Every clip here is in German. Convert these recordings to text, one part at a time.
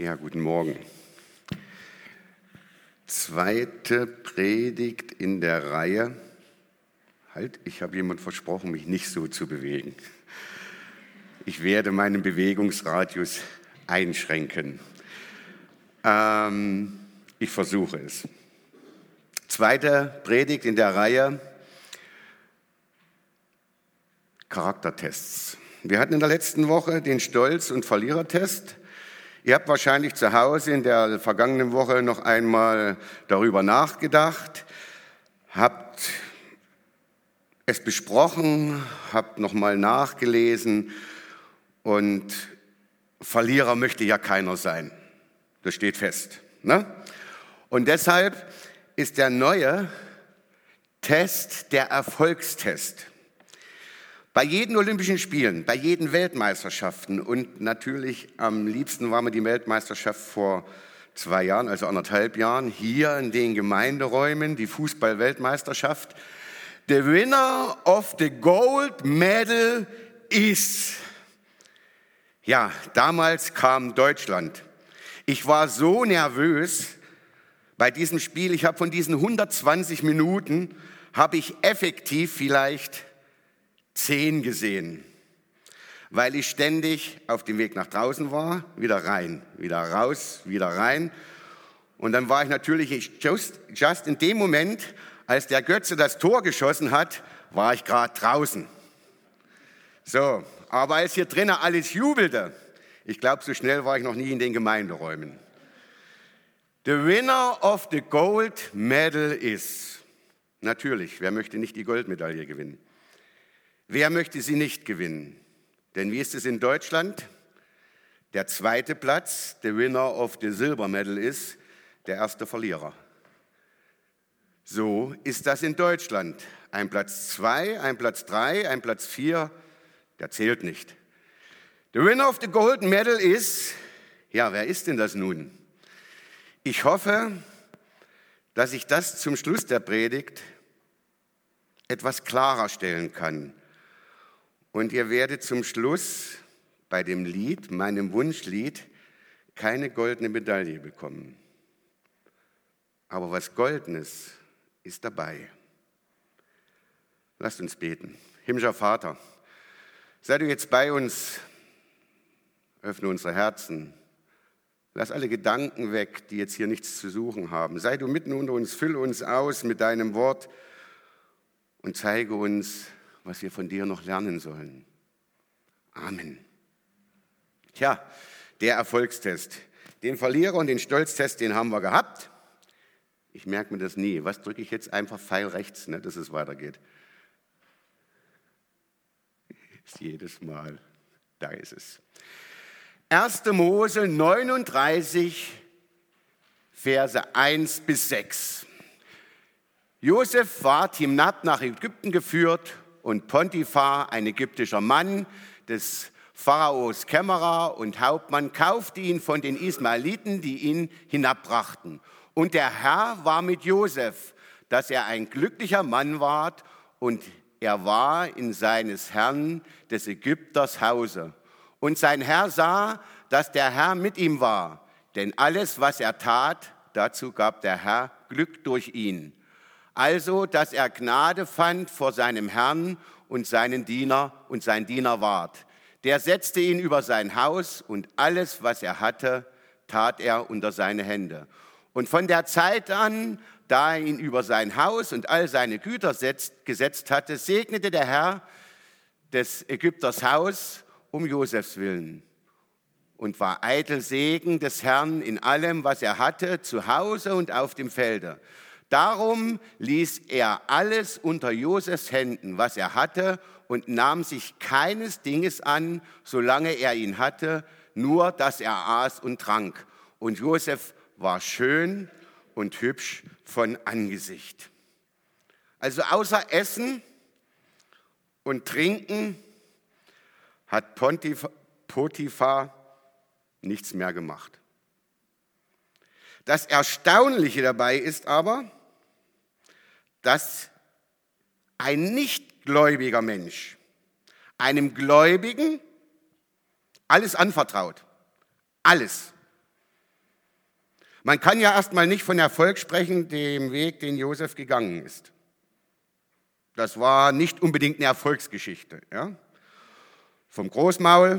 Ja, guten Morgen. Zweite Predigt in der Reihe. Ich habe jemand versprochen, mich nicht so zu bewegen. Ich werde meinen Bewegungsradius einschränken. Ich versuche es. Zweite Predigt in der Reihe. Charaktertests. Wir hatten in der letzten Woche den Stolz- und Verlierertest. Ihr habt wahrscheinlich zu Hause in der vergangenen Woche noch einmal darüber nachgedacht, habt es besprochen, habt nochmal nachgelesen und Verlierer möchte ja keiner sein. Das steht fest, ne? Und deshalb ist der neue Test der Erfolgstest. Bei jeden Olympischen Spielen, bei jeden Weltmeisterschaften und natürlich am liebsten war mir die Weltmeisterschaft vor 2 Jahren, also 1,5 Jahren, hier in den Gemeinderäumen, die Fußball-Weltmeisterschaft. The winner of the gold medal is. Ja, damals kam Deutschland. Ich war so nervös bei diesem Spiel. Ich habe von diesen 120 Minuten, habe ich effektiv vielleicht 10 gesehen, weil ich ständig auf dem Weg nach draußen war, wieder rein, wieder raus, wieder rein. Und dann war ich natürlich just in dem Moment, als der Götze das Tor geschossen hat, war ich gerade draußen. So, aber als hier drinnen alles jubelte, ich glaube, so schnell war ich noch nie in den Gemeinderäumen. The winner of the gold medal is. Natürlich, wer möchte nicht die Goldmedaille gewinnen? Wer möchte sie nicht gewinnen? Denn wie ist es in Deutschland? Der zweite Platz, the winner of the silver medal ist der erste Verlierer. So ist das in Deutschland. Ein Platz 2, ein Platz 3, ein Platz 4, der zählt nicht. The winner of the golden medal ist, ja, wer ist denn das nun? Ich hoffe, dass ich das zum Schluss der Predigt etwas klarer stellen kann. Und ihr werdet zum Schluss bei dem Lied, meinem Wunschlied, keine goldene Medaille bekommen. Aber was Goldenes ist dabei. Lasst uns beten. Himmlischer Vater, sei du jetzt bei uns, öffne unsere Herzen, lass alle Gedanken weg, die jetzt hier nichts zu suchen haben. Sei du mitten unter uns, fülle uns aus mit deinem Wort und zeige uns, was wir von dir noch lernen sollen. Amen. Tja, der Erfolgstest. Den Verlierer- und den Stolztest, den haben wir gehabt. Ich merke mir das nie. Was drücke ich jetzt? Einfach Pfeil rechts, ne, dass es weitergeht. Ist jedes Mal. Da ist es. 1. Mose 39, Verse 1 bis 6. Josef war Timnat nach Ägypten geführt und Potiphar, ein ägyptischer Mann des Pharaos Kämmerer und Hauptmann, kaufte ihn von den Ismaeliten, die ihn hinabbrachten. Und der Herr war mit Josef, dass er ein glücklicher Mann ward und er war in seines Herrn des Ägypters Hause. Und sein Herr sah, dass der Herr mit ihm war, denn alles, was er tat, dazu gab der Herr Glück durch ihn. Also, dass er Gnade fand vor seinem Herrn und seinen Diener und sein Diener ward. Der setzte ihn über sein Haus und alles, was er hatte, tat er unter seine Hände. Und von der Zeit an, da er ihn über sein Haus und all seine Güter gesetzt hatte, segnete der Herr des Ägypters Haus um Josefs willen und war eitel Segen des Herrn in allem, was er hatte, zu Hause und auf dem Felde. Darum ließ er alles unter Josefs Händen, was er hatte, und nahm sich keines Dinges an, solange er ihn hatte, nur dass er aß und trank. Und Josef war schön und hübsch von Angesicht. Also außer Essen und Trinken hat Potiphar nichts mehr gemacht. Das Erstaunliche dabei ist aber, dass ein nichtgläubiger Mensch einem Gläubigen alles anvertraut. Alles. Man kann ja erstmal nicht von Erfolg sprechen, dem Weg, den Josef gegangen ist. Das war nicht unbedingt eine Erfolgsgeschichte. Ja? Vom Großmaul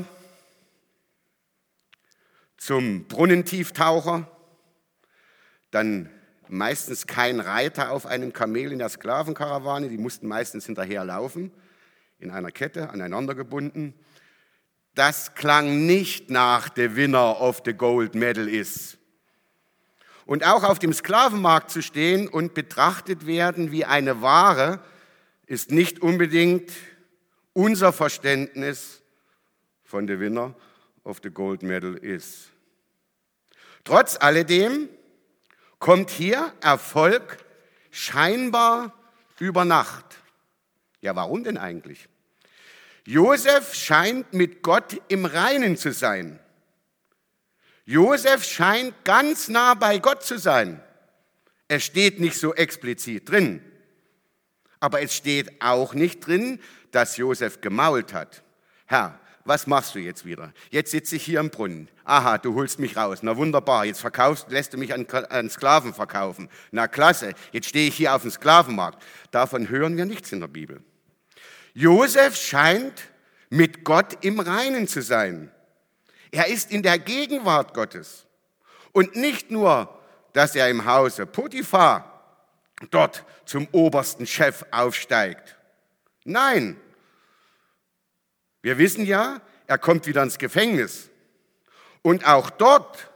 zum Brunnentieftaucher, dann meistens kein Reiter auf einem Kamel in der Sklavenkarawane, die mussten meistens hinterherlaufen, in einer Kette, aneinander gebunden. Das klang nicht nach the winner of the gold medal is. Und auch auf dem Sklavenmarkt zu stehen und betrachtet werden wie eine Ware, ist nicht unbedingt unser Verständnis von the winner of the gold medal is. Trotz alledem kommt hier Erfolg scheinbar über Nacht. Ja, warum denn eigentlich? Josef scheint mit Gott im Reinen zu sein. Josef scheint ganz nah bei Gott zu sein. Es steht nicht so explizit drin. Aber es steht auch nicht drin, dass Josef gemault hat. Herr, was machst du jetzt wieder? Jetzt sitze ich hier im Brunnen. Aha, du holst mich raus. Na wunderbar, jetzt lässt du mich an Sklaven verkaufen. Na klasse, jetzt stehe ich hier auf dem Sklavenmarkt. Davon hören wir nichts in der Bibel. Josef scheint mit Gott im Reinen zu sein. Er ist in der Gegenwart Gottes. Und nicht nur, dass er im Hause Potiphar dort zum obersten Chef aufsteigt. Nein, wir wissen ja, er kommt wieder ins Gefängnis. Und auch dort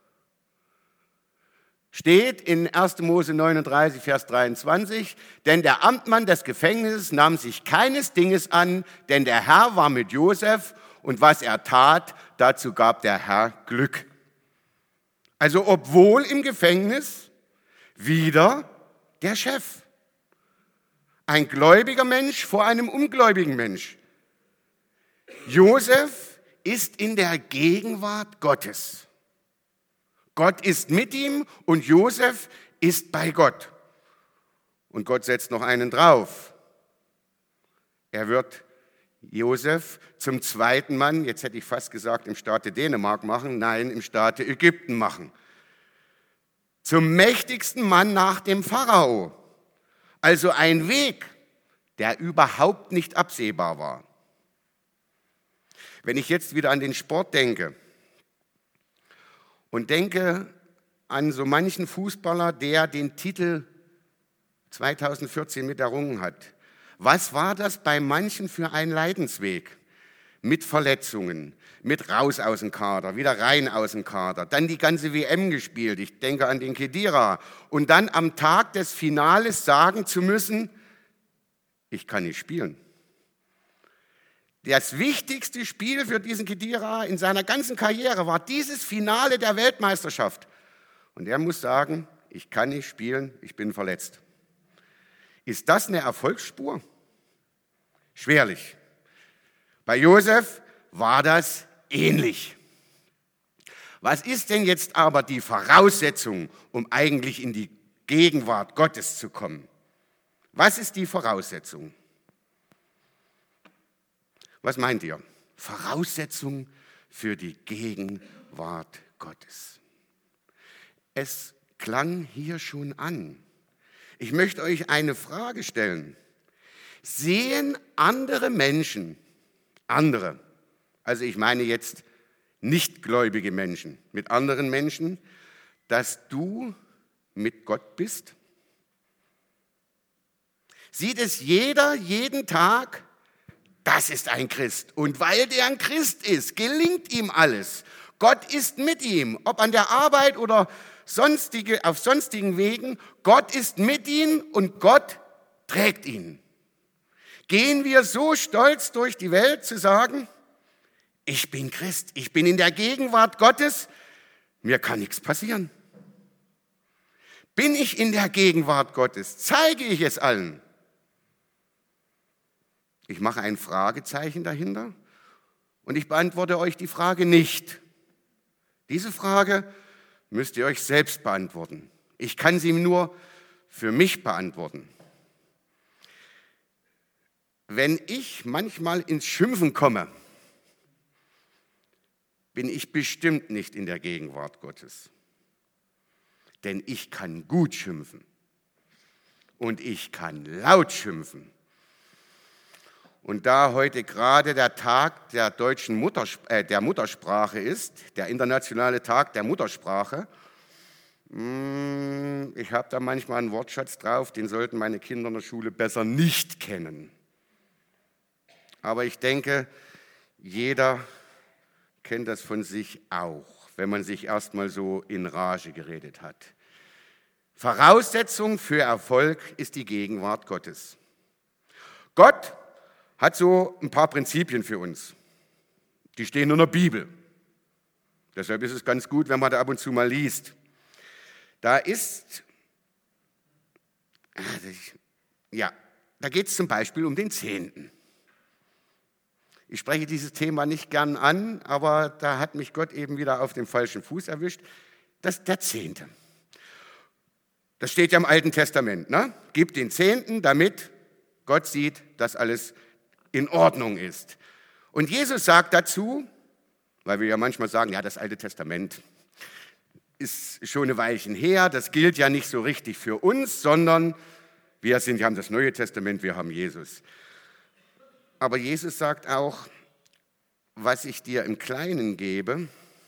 steht in 1. Mose 39, Vers 23, denn der Amtmann des Gefängnisses nahm sich keines Dinges an, denn der Herr war mit Josef und was er tat, dazu gab der Herr Glück. Also obwohl im Gefängnis wieder der Chef. Ein gläubiger Mensch vor einem ungläubigen Mensch. Josef ist in der Gegenwart Gottes. Gott ist mit ihm und Josef ist bei Gott. Und Gott setzt noch einen drauf. Er wird Josef zum zweiten Mann, jetzt hätte ich fast gesagt im Staate Dänemark machen, nein, im Staate Ägypten machen. Zum mächtigsten Mann nach dem Pharao. Also ein Weg, der überhaupt nicht absehbar war. Wenn ich jetzt wieder an den Sport denke und denke an so manchen Fußballer, der den Titel 2014 mit errungen hat. Was war das bei manchen für ein Leidensweg? Mit Verletzungen, mit raus aus dem Kader, wieder rein aus dem Kader, dann die ganze WM gespielt, ich denke an den Khedira, und dann am Tag des Finales sagen zu müssen, ich kann nicht spielen. Das wichtigste Spiel für diesen Khedira in seiner ganzen Karriere war dieses Finale der Weltmeisterschaft. Und er muss sagen, ich kann nicht spielen, ich bin verletzt. Ist das eine Erfolgsspur? Schwerlich. Bei Josef war das ähnlich. Was ist denn jetzt aber die Voraussetzung, um eigentlich in die Gegenwart Gottes zu kommen? Was ist die Voraussetzung? Was meint ihr? Voraussetzung für die Gegenwart Gottes. Es klang hier schon an. Ich möchte euch eine Frage stellen. Sehen andere Menschen, also ich meine jetzt nichtgläubige Menschen, mit anderen Menschen, dass du mit Gott bist? Sieht es jeder jeden Tag? Das ist ein Christ. Und weil der ein Christ ist, gelingt ihm alles. Gott ist mit ihm, ob an der Arbeit oder auf sonstigen Wegen. Gott ist mit ihm und Gott trägt ihn. Gehen wir so stolz durch die Welt zu sagen, ich bin Christ, ich bin in der Gegenwart Gottes, mir kann nichts passieren. Bin ich in der Gegenwart Gottes? Zeige ich es allen? Ich mache ein Fragezeichen dahinter und ich beantworte euch die Frage nicht. Diese Frage müsst ihr euch selbst beantworten. Ich kann sie nur für mich beantworten. Wenn ich manchmal ins Schimpfen komme, bin ich bestimmt nicht in der Gegenwart Gottes. denn ich kann gut schimpfen und ich kann laut schimpfen. Und da heute gerade der Tag der deutschen Muttersprache ist, der internationale Tag der Muttersprache, ich habe da manchmal einen Wortschatz drauf, den sollten meine Kinder in der Schule besser nicht kennen. Aber ich denke, jeder kennt das von sich auch, wenn man sich erstmal so in Rage geredet hat. Voraussetzung für Erfolg ist die Gegenwart Gottes. Gott hat so ein paar Prinzipien für uns. Die stehen in der Bibel. Deshalb ist es ganz gut, wenn man da ab und zu mal liest. Da geht es zum Beispiel um den Zehnten. Ich spreche dieses Thema nicht gern an, aber da hat mich Gott eben wieder auf dem falschen Fuß erwischt. Das ist der Zehnte. Das steht ja im Alten Testament. Ne? Gib den Zehnten, damit Gott sieht, dass alles in Ordnung ist. Und Jesus sagt dazu, weil wir ja manchmal sagen, ja, das Alte Testament ist schon eine Weilchen her, das gilt ja nicht so richtig für uns, sondern wir haben das Neue Testament, wir haben Jesus. Aber Jesus sagt auch, was ich dir im Kleinen gebe,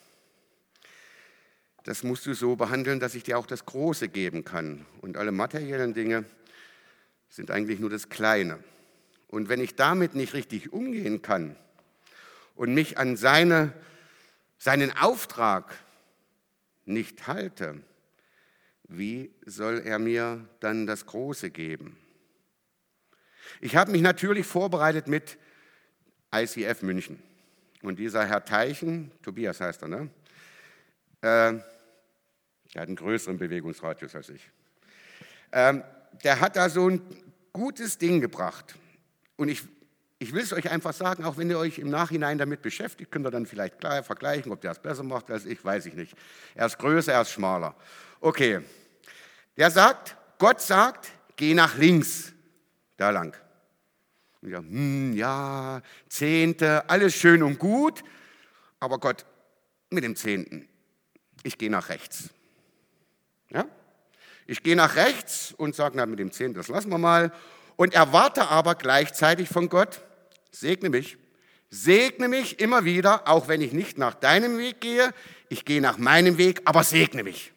das musst du so behandeln, dass ich dir auch das Große geben kann. Und alle materiellen Dinge sind eigentlich nur das Kleine. Und wenn ich damit nicht richtig umgehen kann und mich an seinen Auftrag nicht halte, wie soll er mir dann das Große geben? Ich habe mich natürlich vorbereitet mit ICF München. Und dieser Herr Teichen, Tobias heißt er, ne? Der hat einen größeren Bewegungsradius als ich. Der hat da so ein gutes Ding gebracht. Und ich will es euch einfach sagen, auch wenn ihr euch im Nachhinein damit beschäftigt, könnt ihr dann vielleicht klar vergleichen, ob der es besser macht als ich, weiß ich nicht. Er ist größer, er ist schmaler. Okay, Gott sagt, geh nach links, da lang. Und ja, Zehnte, alles schön und gut, aber Gott, mit dem Zehnten, ich gehe nach rechts. Ja? Ich gehe nach rechts und sage, na, mit dem Zehnten, das lassen wir mal. Und erwarte aber gleichzeitig von Gott, segne mich immer wieder, auch wenn ich nicht nach deinem Weg gehe, ich gehe nach meinem Weg, aber segne mich.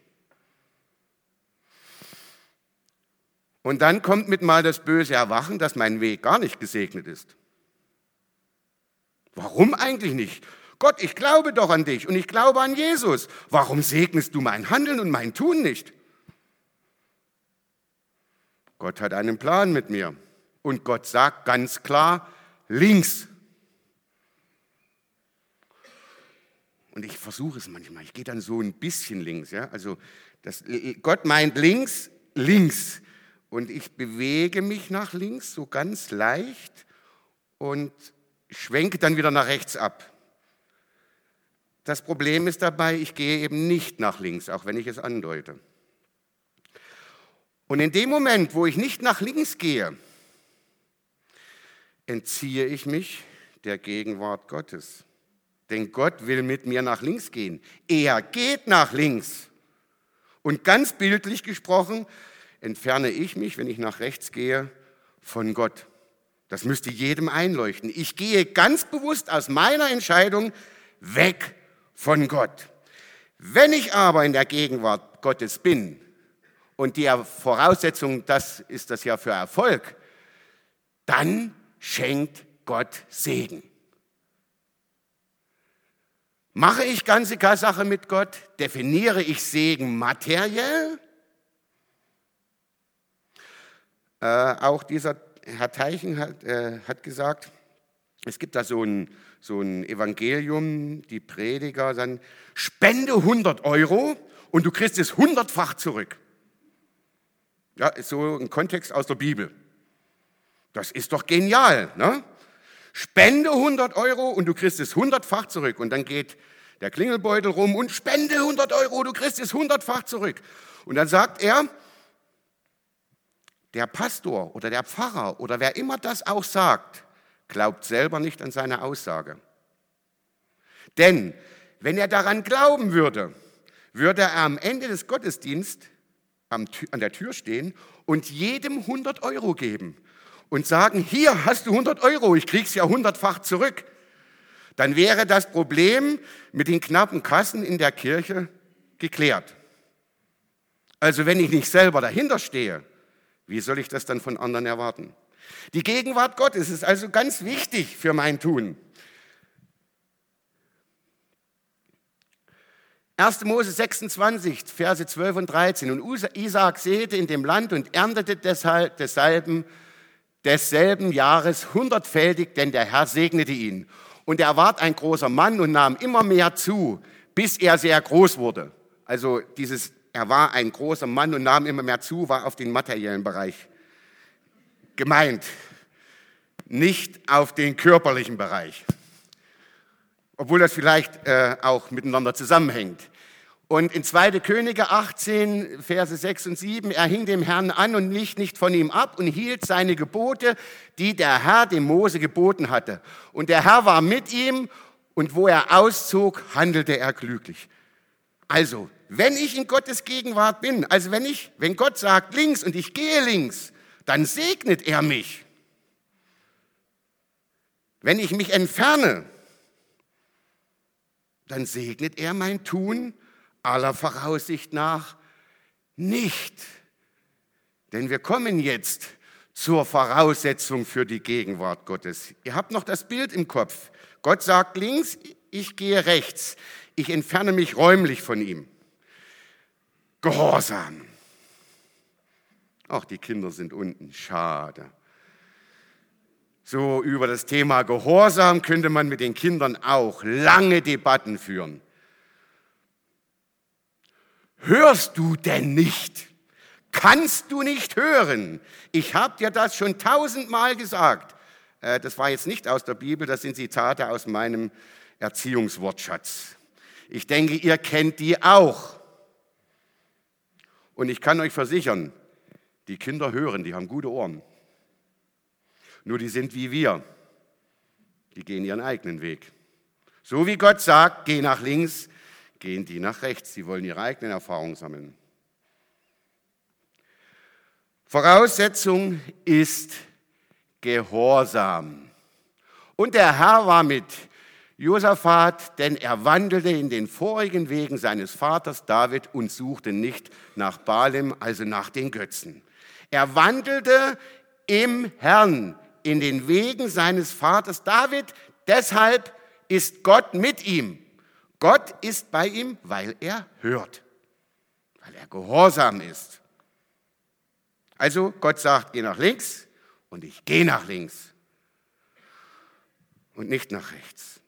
Und dann kommt mit mal das böse Erwachen, dass mein Weg gar nicht gesegnet ist. Warum eigentlich nicht? Gott, ich glaube doch an dich und ich glaube an Jesus. Warum segnest du mein Handeln und mein Tun nicht? Gott hat einen Plan mit mir. Und Gott sagt ganz klar, links. Und ich versuche es manchmal. Ich gehe dann so ein bisschen links. Ja? Also Gott meint links. Und ich bewege mich nach links, so ganz leicht und schwenke dann wieder nach rechts ab. Das Problem ist dabei, ich gehe eben nicht nach links, auch wenn ich es andeute. Und in dem Moment, wo ich nicht nach links gehe, entziehe ich mich der Gegenwart Gottes. Denn Gott will mit mir nach links gehen. Er geht nach links. Und ganz bildlich gesprochen, entferne ich mich, wenn ich nach rechts gehe, von Gott. Das müsste jedem einleuchten. Ich gehe ganz bewusst aus meiner Entscheidung weg von Gott. Wenn ich aber in der Gegenwart Gottes bin, und die Voraussetzung, das ist das ja für Erfolg, dann schenkt Gott Segen. Mache ich ganze Sache mit Gott? Definiere ich Segen materiell? Auch dieser Herr Teichen hat gesagt, es gibt da so ein Evangelium, die Prediger sagen, spende 100 € und du kriegst es 100-fach zurück. Ja, ist so ein Kontext aus der Bibel. Das ist doch genial, ne? Spende 100 € und du kriegst es 100-fach zurück. Und dann geht der Klingelbeutel rum und spende 100 €, du kriegst es 100-fach zurück. Und dann sagt er, der Pastor oder der Pfarrer oder wer immer das auch sagt, glaubt selber nicht an seine Aussage. Denn wenn er daran glauben würde, würde er am Ende des Gottesdienstes an der Tür stehen und jedem 100 Euro geben und sagen, hier hast du 100 Euro, ich krieg's ja 100-fach zurück. Dann wäre das Problem mit den knappen Kassen in der Kirche geklärt. Also wenn ich nicht selber dahinter stehe, wie soll ich das dann von anderen erwarten? Die Gegenwart Gottes ist also ganz wichtig für mein Tun. 1. Mose 26, Verse 12 und 13. Und Isaak säte in dem Land und erntete desselben Jahres 100-fältig, denn der Herr segnete ihn. Und er ward ein großer Mann und nahm immer mehr zu, bis er sehr groß wurde. Also er war ein großer Mann und nahm immer mehr zu, war auf den materiellen Bereich gemeint, nicht auf den körperlichen Bereich. Obwohl das vielleicht auch miteinander zusammenhängt. Und in 2. Könige 18, Verse 6 und 7, er hing dem Herrn an und wich nicht von ihm ab und hielt seine Gebote, die der Herr dem Mose geboten hatte. Und der Herr war mit ihm und wo er auszog, handelte er klüglich. Also, wenn ich in Gottes Gegenwart bin, also wenn Gott sagt links und ich gehe links, dann segnet er mich. Wenn ich mich entferne, dann segnet er mein Tun aller Voraussicht nach nicht. Denn wir kommen jetzt zur Voraussetzung für die Gegenwart Gottes. Ihr habt noch das Bild im Kopf. Gott sagt links, ich gehe rechts. Ich entferne mich räumlich von ihm. Gehorsam. Ach, die Kinder sind unten. Schade. So über das Thema Gehorsam könnte man mit den Kindern auch lange Debatten führen. Hörst du denn nicht? Kannst du nicht hören? Ich habe dir das schon 1000-mal gesagt. Das war jetzt nicht aus der Bibel, das sind Zitate aus meinem Erziehungswortschatz. Ich denke, ihr kennt die auch. Und ich kann euch versichern, die Kinder hören, die haben gute Ohren. Nur die sind wie wir. Die gehen ihren eigenen Weg. So wie Gott sagt, geh nach links, gehen die nach rechts. Sie wollen ihre eigenen Erfahrungen sammeln. Voraussetzung ist Gehorsam. Und der Herr war mit Josaphat, denn er wandelte in den vorigen Wegen seines Vaters David und suchte nicht nach Baalim, also nach den Götzen. Er wandelte im Herrn, in den Wegen seines Vaters David, deshalb ist Gott mit ihm. Gott ist bei ihm, weil er hört, weil er gehorsam ist. Also Gott sagt, geh nach links und ich gehe nach links und nicht nach rechts.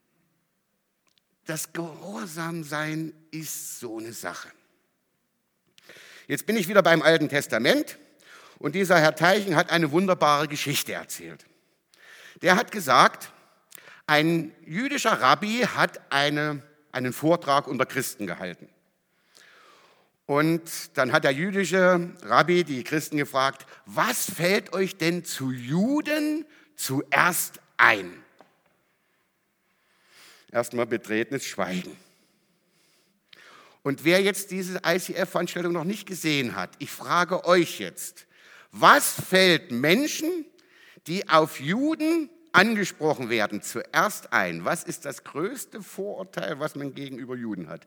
Das Gehorsamsein ist so eine Sache. Jetzt bin ich wieder beim Alten Testament und dieser Herr Teichen hat eine wunderbare Geschichte erzählt. Der hat gesagt, ein jüdischer Rabbi hat einen Vortrag unter Christen gehalten. Und dann hat der jüdische Rabbi die Christen gefragt, was fällt euch denn zu Juden zuerst ein? Erstmal betretenes Schweigen. Und wer jetzt diese ICF-Veranstaltung noch nicht gesehen hat, ich frage euch jetzt, was fällt Menschen, die auf Juden angesprochen werden, zuerst ein? Was ist das größte Vorurteil, was man gegenüber Juden hat?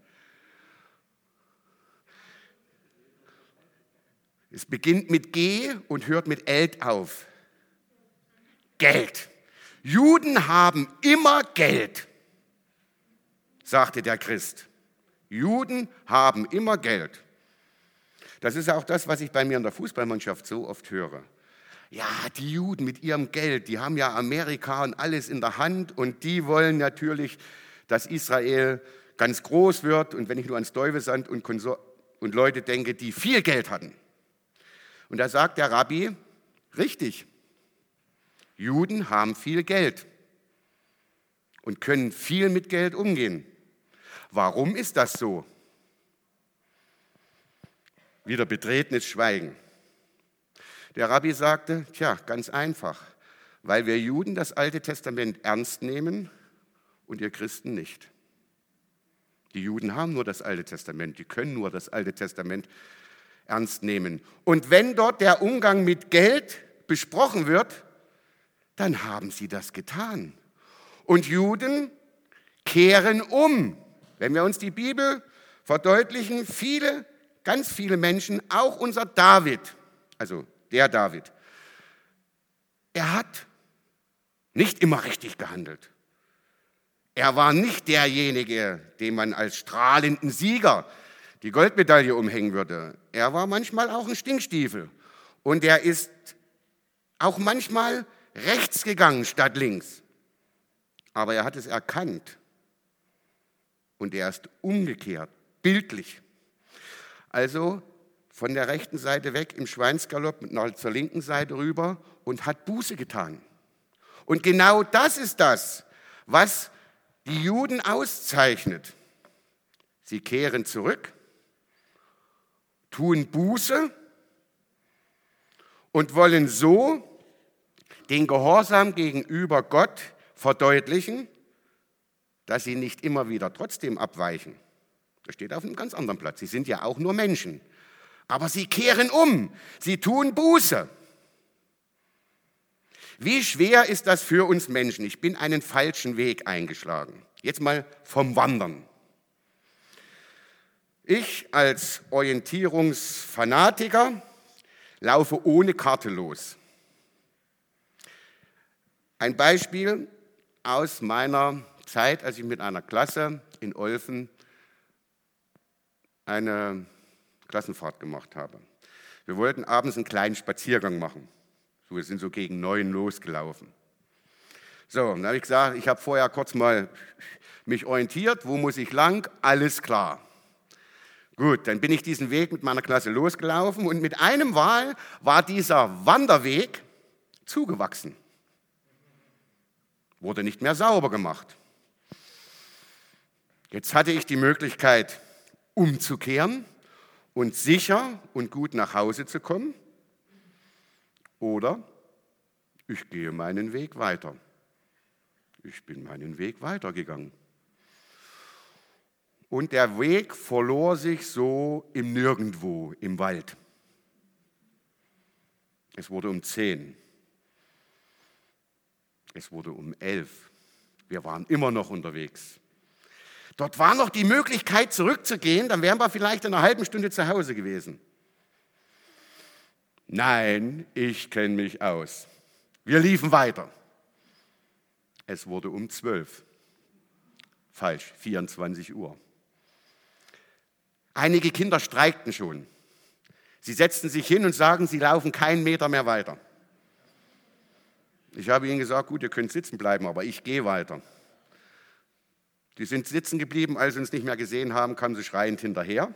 Es beginnt mit G und hört mit Eld auf. Geld. Juden haben immer Geld, sagte der Christ. Juden haben immer Geld. Das ist auch das, was ich bei mir in der Fußballmannschaft so oft höre. Ja, die Juden mit ihrem Geld, die haben ja Amerika und alles in der Hand und die wollen natürlich, dass Israel ganz groß wird. Und wenn ich nur ans Teufelsand und Leute denke, die viel Geld hatten. Und da sagt der Rabbi, richtig, Juden haben viel Geld und können viel mit Geld umgehen. Warum ist das so? Wieder betretenes Schweigen. Der Rabbi sagte, ganz einfach, weil wir Juden das Alte Testament ernst nehmen und ihr Christen nicht. Die Juden haben nur das Alte Testament, die können nur das Alte Testament ernst nehmen. Und wenn dort der Umgang mit Geld besprochen wird, dann haben sie das getan. Und Juden kehren um. Wenn wir uns die Bibel verdeutlichen, ganz viele Menschen, auch unser David, also der David, er hat nicht immer richtig gehandelt. Er war nicht derjenige, dem man als strahlenden Sieger die Goldmedaille umhängen würde. Er war manchmal auch ein Stinkstiefel. Und er ist auch manchmal rechts gegangen statt links. Aber er hat es erkannt. Und er ist umgekehrt, bildlich. Also von der rechten Seite weg im Schweinsgalopp zur linken Seite rüber und hat Buße getan. Und genau das ist das, was die Juden auszeichnet. Sie kehren zurück, tun Buße und wollen so den Gehorsam gegenüber Gott verdeutlichen, dass sie nicht immer wieder trotzdem abweichen. Das steht auf einem ganz anderen Platz. Sie sind ja auch nur Menschen. Aber sie kehren um, sie tun Buße. Wie schwer ist das für uns Menschen? Ich bin einen falschen Weg eingeschlagen. Jetzt mal vom Wandern. Ich als Orientierungsfanatiker laufe ohne Karte los. Ein Beispiel aus meiner Zeit, als ich mit einer Klasse in Olfen eine Klassenfahrt gemacht habe. Wir wollten abends einen kleinen Spaziergang machen. Wir sind so gegen 9 losgelaufen. So, dann habe ich gesagt, ich habe vorher kurz mal mich orientiert, wo muss ich lang? Alles klar. Gut, dann bin ich diesen Weg mit meiner Klasse losgelaufen und mit einem Mal war dieser Wanderweg zugewachsen. Wurde nicht mehr sauber gemacht. Jetzt hatte ich die Möglichkeit, umzukehren und sicher und gut nach Hause zu kommen. Oder ich gehe meinen Weg weiter. Ich bin meinen Weg weitergegangen. Und der Weg verlor sich so im Nirgendwo, im Wald. Es wurde um 10. Es wurde um 11. Wir waren immer noch unterwegs. Dort war noch die Möglichkeit, zurückzugehen, dann wären wir vielleicht in einer halben Stunde zu Hause gewesen. Nein, ich kenne mich aus. Wir liefen weiter. Es wurde um 12. Falsch, 24 Uhr. Einige Kinder streikten schon. Sie setzten sich hin und sagten, sie laufen keinen Meter mehr weiter. Ich habe ihnen gesagt, gut, ihr könnt sitzen bleiben, aber ich gehe weiter. Die sind sitzen geblieben, als sie uns nicht mehr gesehen haben, kamen sie schreiend hinterher.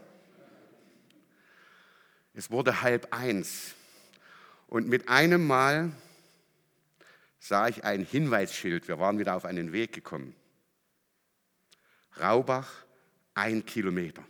Es wurde 12:30 und mit einem Mal sah ich ein Hinweisschild. Wir waren wieder auf einen Weg gekommen. Raubach, 1 Kilometer.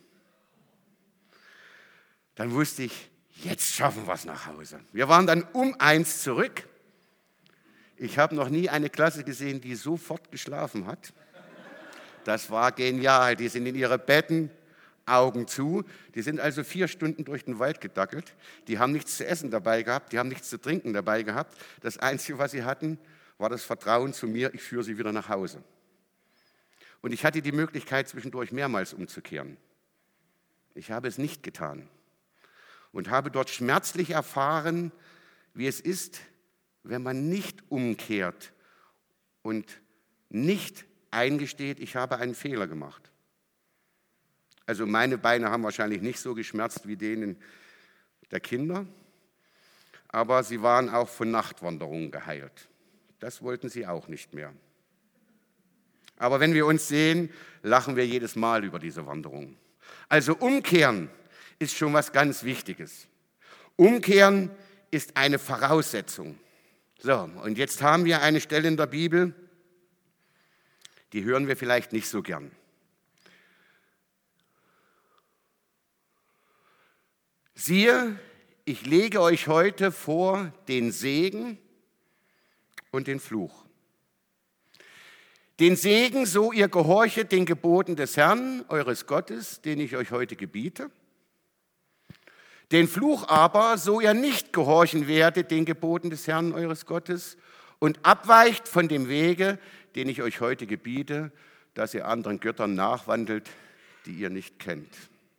Dann wusste ich, jetzt schaffen wir es nach Hause. Wir waren dann um 1 zurück. Ich habe noch nie eine Klasse gesehen, die sofort geschlafen hat. Das war genial. Die sind in ihre Betten, Augen zu. Die sind also 4 Stunden durch den Wald gedackelt. Die haben nichts zu essen dabei gehabt, die haben nichts zu trinken dabei gehabt. Das Einzige, was sie hatten, war das Vertrauen zu mir, ich führe sie wieder nach Hause. Und ich hatte die Möglichkeit, zwischendurch mehrmals umzukehren. Ich habe es nicht getan und habe dort schmerzlich erfahren, wie es ist, wenn man nicht umkehrt und nicht eingesteht, ich habe einen Fehler gemacht. Also meine Beine haben wahrscheinlich nicht so geschmerzt wie denen der Kinder, aber sie waren auch von Nachtwanderungen geheilt. Das wollten sie auch nicht mehr. Aber wenn wir uns sehen, lachen wir jedes Mal über diese Wanderung. Also umkehren ist schon was ganz Wichtiges. Umkehren ist eine Voraussetzung. So, und jetzt haben wir eine Stelle in der Bibel, die hören wir vielleicht nicht so gern. Siehe, ich lege euch heute vor den Segen und den Fluch. Den Segen, so ihr gehorchet den Geboten des Herrn, eures Gottes, den ich euch heute gebiete. Den Fluch aber, so ihr nicht gehorchen werdet den Geboten des Herrn, eures Gottes, und abweicht von dem Wege, den ich euch heute gebiete, dass ihr anderen Göttern nachwandelt, die ihr nicht kennt.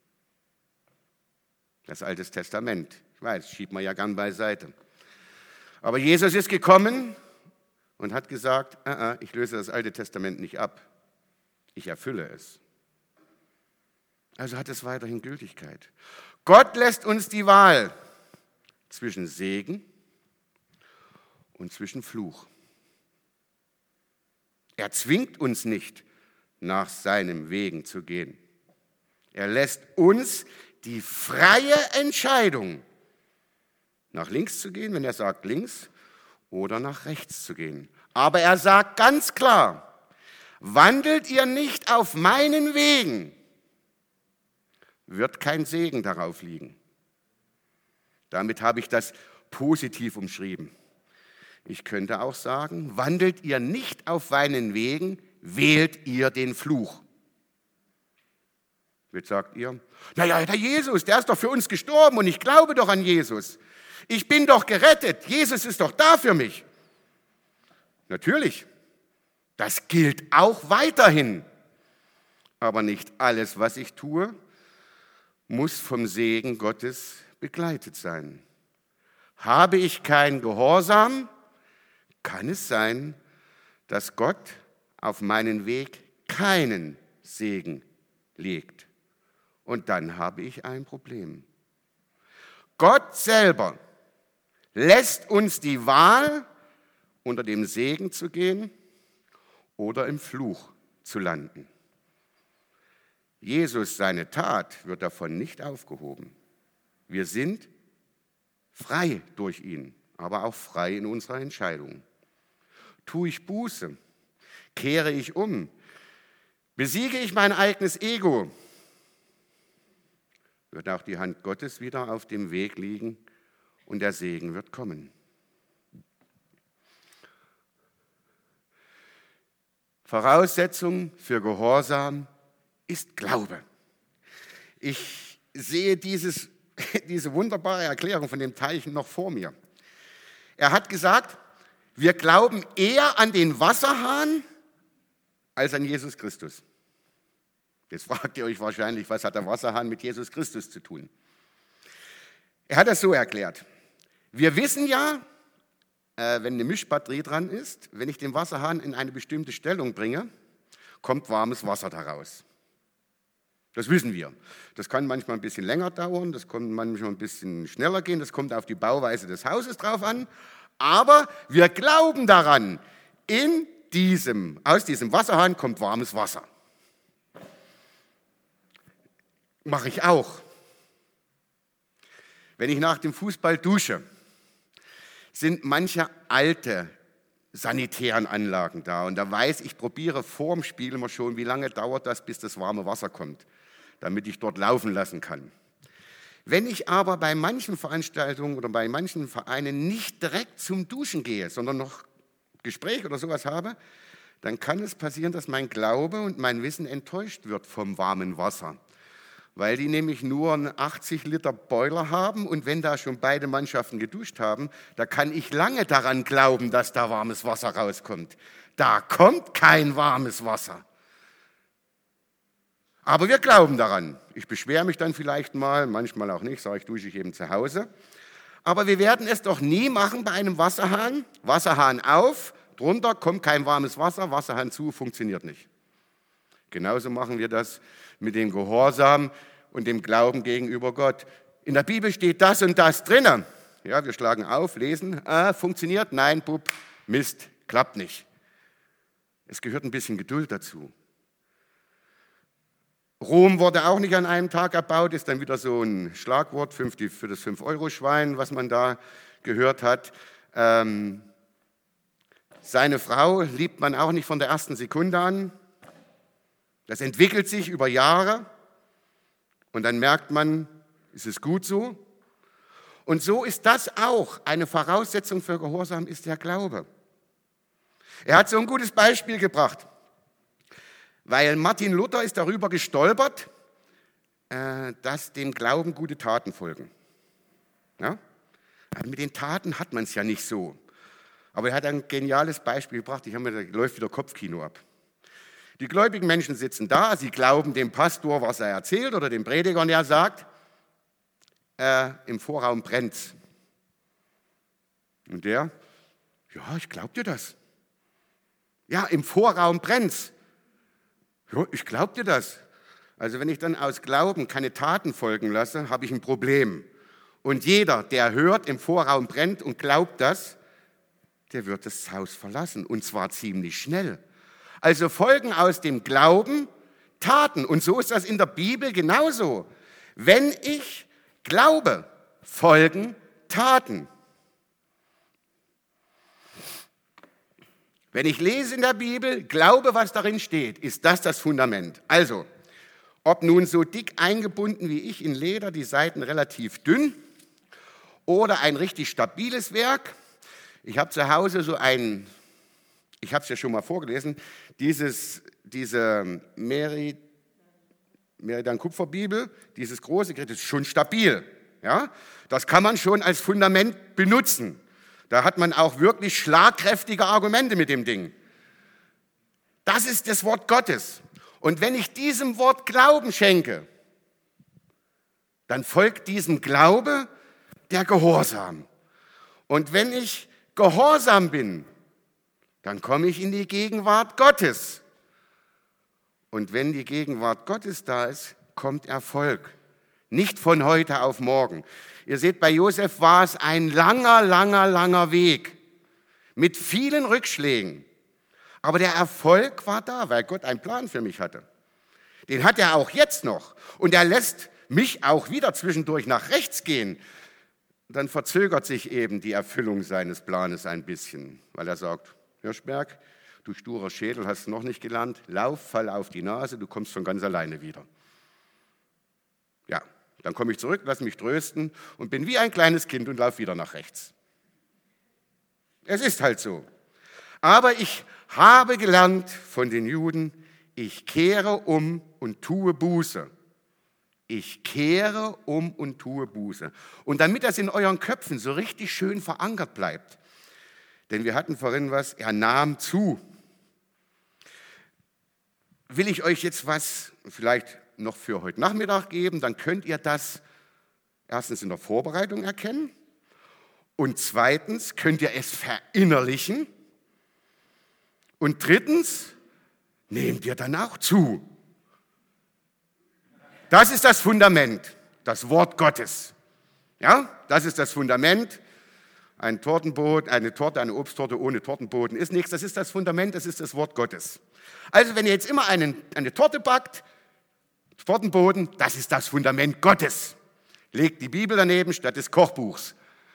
Das Alte Testament. Ich weiß, schiebt man ja gern beiseite. Aber Jesus ist gekommen und hat gesagt, ich löse das Alte Testament nicht ab. Ich erfülle es. Also hat es weiterhin Gültigkeit. Gott lässt uns die Wahl zwischen Segen und zwischen Fluch. Er zwingt uns nicht, nach seinen Wegen zu gehen. Er lässt uns die freie Entscheidung, nach links zu gehen, wenn er sagt links, oder nach rechts zu gehen. Aber er sagt ganz klar, wandelt ihr nicht auf meinen Wegen, wird kein Segen darauf liegen. Damit habe ich das positiv umschrieben. Ich könnte auch sagen, wandelt ihr nicht auf meinen Wegen, wählt ihr den Fluch. Jetzt sagt ihr, naja, der Jesus, der ist doch für uns gestorben und ich glaube doch an Jesus. Ich bin doch gerettet, Jesus ist doch da für mich. Natürlich, das gilt auch weiterhin. Aber nicht alles, was ich tue, muss vom Segen Gottes begleitet sein. Habe ich keinen Gehorsam, kann es sein, dass Gott auf meinen Weg keinen Segen legt. Und dann habe ich ein Problem. Gott selber lässt uns die Wahl, unter dem Segen zu gehen oder im Fluch zu landen. Jesus, seine Tat, wird davon nicht aufgehoben. Wir sind frei durch ihn, aber auch frei in unserer Entscheidung. Tue ich Buße? Kehre ich um? Besiege ich mein eigenes Ego? Wird auch die Hand Gottes wieder auf dem Weg liegen und der Segen wird kommen. Voraussetzung für Gehorsam ist Glaube. Ich sehe diese wunderbare Erklärung von dem Teilchen noch vor mir. Er hat gesagt, wir glauben eher an den Wasserhahn als an Jesus Christus. Jetzt fragt ihr euch wahrscheinlich, was hat der Wasserhahn mit Jesus Christus zu tun? Er hat das so erklärt. Wir wissen ja, wenn eine Mischbatterie dran ist, wenn ich den Wasserhahn in eine bestimmte Stellung bringe, kommt warmes Wasser daraus. Das wissen wir. Das kann manchmal ein bisschen länger dauern, das kann manchmal ein bisschen schneller gehen, das kommt auf die Bauweise des Hauses drauf an. Aber wir glauben daran, aus diesem Wasserhahn kommt warmes Wasser. Mache ich auch. Wenn ich nach dem Fußball dusche, sind manche alte sanitären Anlagen da. Und da weiß ich, probiere vor dem Spiel immer schon, wie lange dauert das, bis das warme Wasser kommt, damit ich dort laufen lassen kann. Wenn ich aber bei manchen Veranstaltungen oder bei manchen Vereinen nicht direkt zum Duschen gehe, sondern noch Gespräch oder sowas habe, dann kann es passieren, dass mein Glaube und mein Wissen enttäuscht wird vom warmen Wasser. Weil die nämlich nur einen 80 Liter Boiler haben und wenn da schon beide Mannschaften geduscht haben, da kann ich lange daran glauben, dass da warmes Wasser rauskommt. Da kommt kein warmes Wasser. Aber wir glauben daran. Ich beschwere mich dann vielleicht mal, manchmal auch nicht, sage ich, dusche ich eben zu Hause. Aber wir werden es doch nie machen bei einem Wasserhahn. Wasserhahn auf, drunter kommt kein warmes Wasser, Wasserhahn zu, funktioniert nicht. Genauso machen wir das mit dem Gehorsam und dem Glauben gegenüber Gott. In der Bibel steht das und das drinnen. Ja, wir schlagen auf, lesen, funktioniert, nein, Mist, klappt nicht. Es gehört ein bisschen Geduld dazu. Rom wurde auch nicht an einem Tag erbaut, ist dann wieder so ein Schlagwort für das 5-Euro-Schwein, was man da gehört hat. Seine Frau liebt man auch nicht von der ersten Sekunde an. Das entwickelt sich über Jahre und dann merkt man, ist es gut so? Und so ist das auch eine Voraussetzung für Gehorsam, ist der Glaube. Er hat so ein gutes Beispiel gebracht. Weil Martin Luther ist darüber gestolpert, dass dem Glauben gute Taten folgen. Ja? Aber mit den Taten hat man es ja nicht so. Aber er hat ein geniales Beispiel gebracht. Da läuft wieder Kopfkino ab. Die gläubigen Menschen sitzen da, sie glauben dem Pastor, was er erzählt, oder dem Prediger, und er sagt, im Vorraum brennt's. Und der, ja, ich glaub dir das. Ja, im Vorraum brennt's. Ja, ich glaub dir das. Also wenn ich dann aus Glauben keine Taten folgen lasse, habe ich ein Problem. Und jeder, der hört, im Vorraum brennt und glaubt das, der wird das Haus verlassen, und zwar ziemlich schnell. Also folgen aus dem Glauben Taten. Und so ist das in der Bibel genauso. Wenn ich glaube, folgen Taten. Wenn ich lese in der Bibel, glaube, was darin steht, ist das Fundament. Also, ob nun so dick eingebunden wie ich in Leder, die Seiten relativ dünn, oder ein richtig stabiles Werk. Ich habe zu Hause so ein, ich habe es ja schon mal vorgelesen, diese Meridan Kupferbibel, dieses große Gerät, ist schon stabil. Ja? Das kann man schon als Fundament benutzen. Da hat man auch wirklich schlagkräftige Argumente mit dem Ding. Das ist das Wort Gottes. Und wenn ich diesem Wort Glauben schenke, dann folgt diesem Glaube der Gehorsam. Und wenn ich gehorsam bin, dann komme ich in die Gegenwart Gottes. Und wenn die Gegenwart Gottes da ist, kommt Erfolg. Nicht von heute auf morgen. Ihr seht, bei Josef war es ein langer Weg mit vielen Rückschlägen. Aber der Erfolg war da, weil Gott einen Plan für mich hatte. Den hat er auch jetzt noch. Und er lässt mich auch wieder zwischendurch nach rechts gehen. Dann verzögert sich eben die Erfüllung seines Planes ein bisschen, weil er sagt, Hirschberg, du sturer Schädel, hast noch nicht gelernt, fall auf die Nase, du kommst von ganz alleine wieder. Ja, dann komme ich zurück, lass mich trösten und bin wie ein kleines Kind und laufe wieder nach rechts. Es ist halt so. Aber ich habe gelernt von den Juden, ich kehre um und tue Buße. Ich kehre um und tue Buße. Und damit das in euren Köpfen so richtig schön verankert bleibt, denn wir hatten vorhin was, er nahm zu, will ich euch jetzt was vielleicht noch für heute Nachmittag geben, dann könnt ihr das erstens in der Vorbereitung erkennen und zweitens könnt ihr es verinnerlichen und drittens nehmt ihr dann auch zu. Das ist das Fundament, das Wort Gottes. Ja, das ist das Fundament. Ein Tortenbrot, eine Torte, eine Obsttorte ohne Tortenboden ist nichts. Das ist das Fundament, das ist das Wort Gottes. Also wenn ihr jetzt immer eine Torte backt, Tortenboden, das ist das Fundament Gottes. Legt die Bibel daneben statt des Kochbuchs.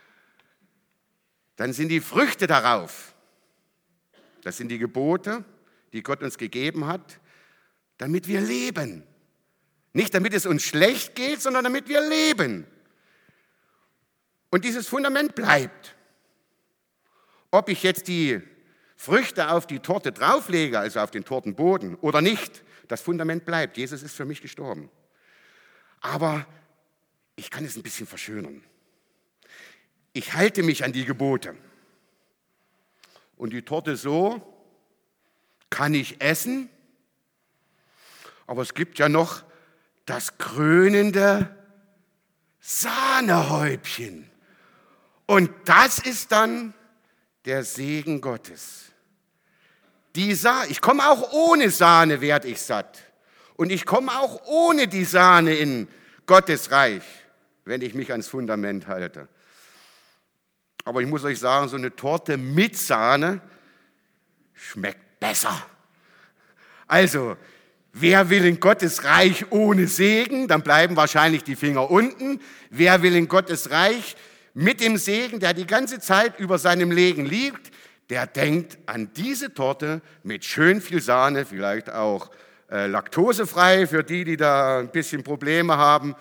Dann sind die Früchte darauf. Das sind die Gebote, die Gott uns gegeben hat, damit wir leben. Nicht damit es uns schlecht geht, sondern damit wir leben. Und dieses Fundament bleibt. Ob ich jetzt die Früchte auf die Torte drauflege, also auf den Tortenboden, oder nicht, das Fundament bleibt. Jesus ist für mich gestorben. Aber ich kann es ein bisschen verschönern. Ich halte mich an die Gebote. Und die Torte so kann ich essen, aber es gibt ja noch das krönende Sahnehäubchen. Und das ist dann der Segen Gottes. Ich komme auch ohne Sahne, werde ich satt. Und ich komme auch ohne die Sahne in Gottes Reich, wenn ich mich ans Fundament halte. Aber ich muss euch sagen, so eine Torte mit Sahne schmeckt besser. Also, wer will in Gottes Reich ohne Segen, dann bleiben wahrscheinlich die Finger unten. Wer will in Gottes Reich mit dem Segen, der die ganze Zeit über seinem Leben liegt, der denkt an diese Torte mit schön viel Sahne, vielleicht auch laktosefrei für die da ein bisschen Probleme haben.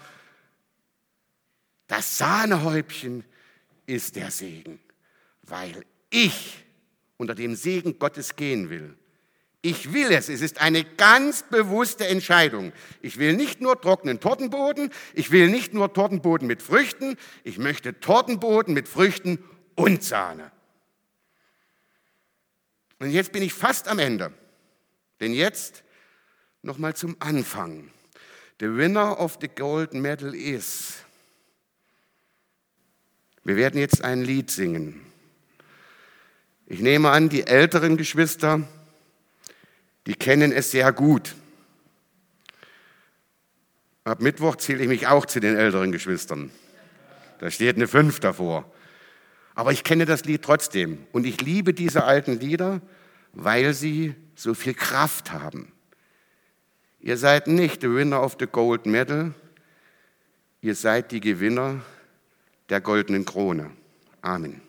Das Sahnehäubchen ist der Segen, weil ich unter dem Segen Gottes gehen will. Ich will es. Es ist eine ganz bewusste Entscheidung. Ich will nicht nur trockenen Tortenboden, ich will nicht nur Tortenboden mit Früchten, ich möchte Tortenboden mit Früchten und Sahne. Und jetzt bin ich fast am Ende. Denn jetzt nochmal zum Anfang. The winner of the gold medal is. Wir werden jetzt ein Lied singen. Ich nehme an, die älteren Geschwister, die kennen es sehr gut. Ab Mittwoch zähle ich mich auch zu den älteren Geschwistern. Da steht eine 5 davor. Aber ich kenne das Lied trotzdem. Und ich liebe diese alten Lieder, weil sie so viel Kraft haben. Ihr seid nicht the winner of the gold medal, ihr seid die Gewinner der goldenen Krone. Amen.